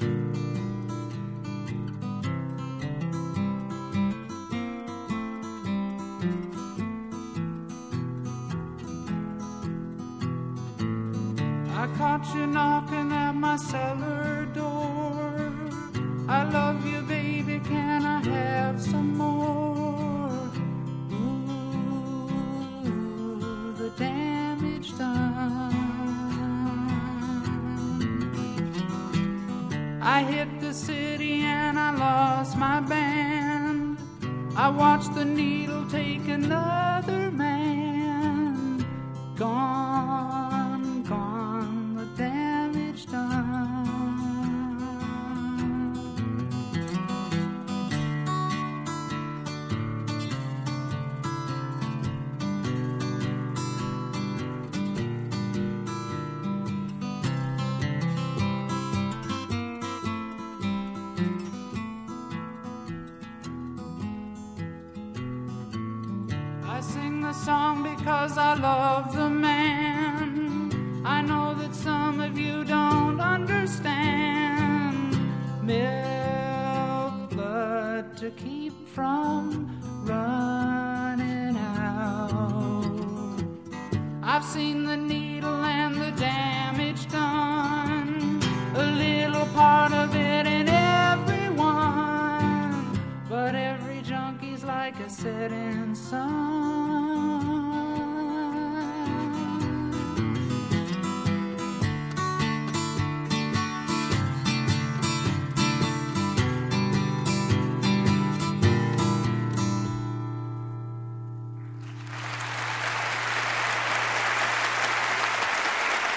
I caught you knocking at my cellar door. I love you, baby, can I have some more? Ooh, the damage done. I hit the city and I lost my band. I watched the needle take another man. Gone, gone, the damage done. I sing the song because I love the man. I know that some of you don't understand. Milk blood to keep from running out. I've seen the